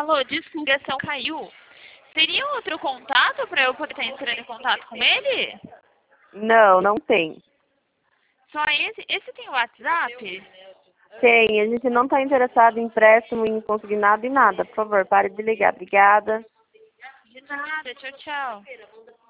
Alô, desculpa, a ligação caiu. Teria outro contato para eu poder estar entrando em contato com ele? Não, não tem. Só esse? Esse tem WhatsApp? Tem, a gente não está interessado em empréstimo, em consignado e nada. Por favor, pare de ligar. Obrigada. De nada, tchau, tchau.